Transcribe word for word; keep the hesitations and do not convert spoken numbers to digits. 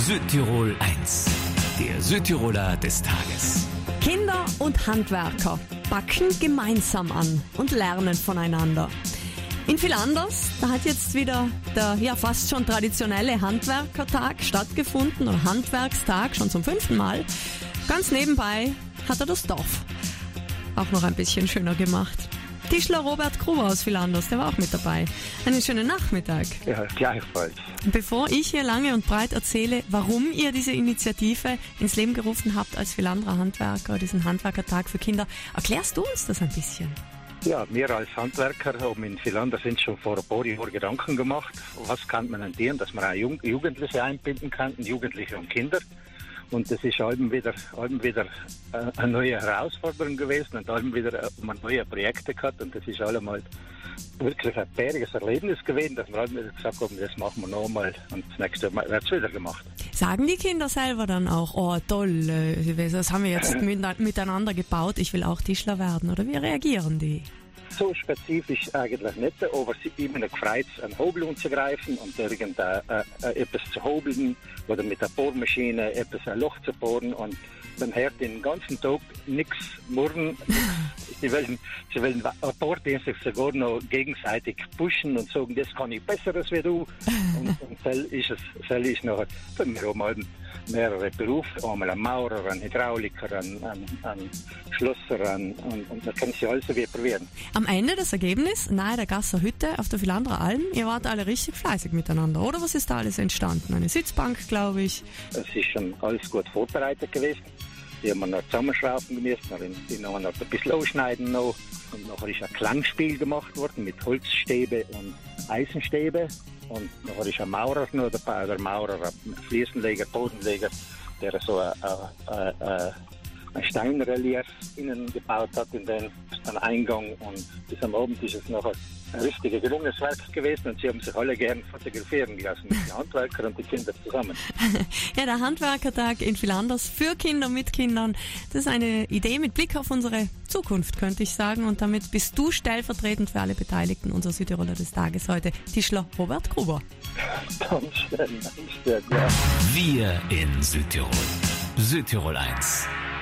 Südtirol eins, der Südtiroler des Tages. Kinder und Handwerker packen gemeinsam an und lernen voneinander. In Villanders, da hat jetzt wieder der ja fast schon traditionelle Handwerkertag stattgefunden, oder Handwerkstag, schon zum fünften Mal. Ganz nebenbei hat er das Dorf auch noch ein bisschen schöner gemacht. Tischler Robert Gruber aus Villanders, der war auch mit dabei. Einen schönen Nachmittag. Ja, gleichfalls. Bevor ich hier lange und breit erzähle, warum ihr diese Initiative ins Leben gerufen habt als Vilanderer Handwerker, diesen Handwerkertag für Kinder, erklärst du uns das ein bisschen? Ja, wir als Handwerker haben in Villanders sind schon vor ein paar Jahren Gedanken gemacht, was kann man denn tun, dass man auch Jugendliche einbinden kann, Jugendliche und Kinder. Und das ist eben wieder, eben wieder eine neue Herausforderung gewesen und eben wieder man neue Projekte gehabt. Und das ist allemal wirklich ein bäriges Erlebnis gewesen, dass wir eben wieder gesagt haben, das machen wir nochmal und das nächste Mal wird es wieder gemacht. Sagen die Kinder selber dann auch, oh toll, das haben wir jetzt miteinander gebaut, ich will auch Tischler werden, oder wie reagieren die? So spezifisch eigentlich nicht, aber sie immer gefreut, einen Hobel umzugreifen und irgendetwas äh, zu hobeln oder mit der Bohrmaschine etwas ein Loch zu bohren und man hört den ganzen Tag nichts murren. Sie wollen, sie wollen ein paar, die sich sogar noch gegenseitig pushen und sagen, das kann ich besser als wie du. Und, und so ist es, so ist nachher, wir haben halt mehrere Berufe, einmal ein Maurer, ein Hydrauliker, ein, ein, ein Schlosser, ein, und, und man kann sie alles wie probieren. Am Ende das Ergebnis, nahe der Gasser Hütte auf der Vilanderer Alm, ihr wart alle richtig fleißig miteinander, oder? Was ist da alles entstanden? Eine Sitzbank, glaube ich. Es ist schon alles gut vorbereitet gewesen. Die haben wir noch zusammenschrauben müssen, die noch ein bisschen ausschneiden noch. Und nachher ist ein Klangspiel gemacht worden mit Holzstäbe und Eisenstäbe. Und nachher ist ein Maurer noch dabei, der Maurer, ein Fliesenleger, Bodenleger, der so ein, ein, ein, ein Steinrelief innen gebaut hat in den, den Eingang. Und bis am Abend ist es nachher ein richtig gelungenes Werk gewesen und sie haben sich alle gern fotografieren lassen, mit den Handwerkern und die Kinder zusammen. Ja, der Handwerkertag in Villanders für Kinder mit Kindern, das ist eine Idee mit Blick auf unsere Zukunft, könnte ich sagen. Und damit bist du stellvertretend für alle Beteiligten unser Südtiroler des Tages heute, Tischler Robert Gruber. Ganz schön, ganz schön, ja. Wir in Südtirol. Südtirol eins.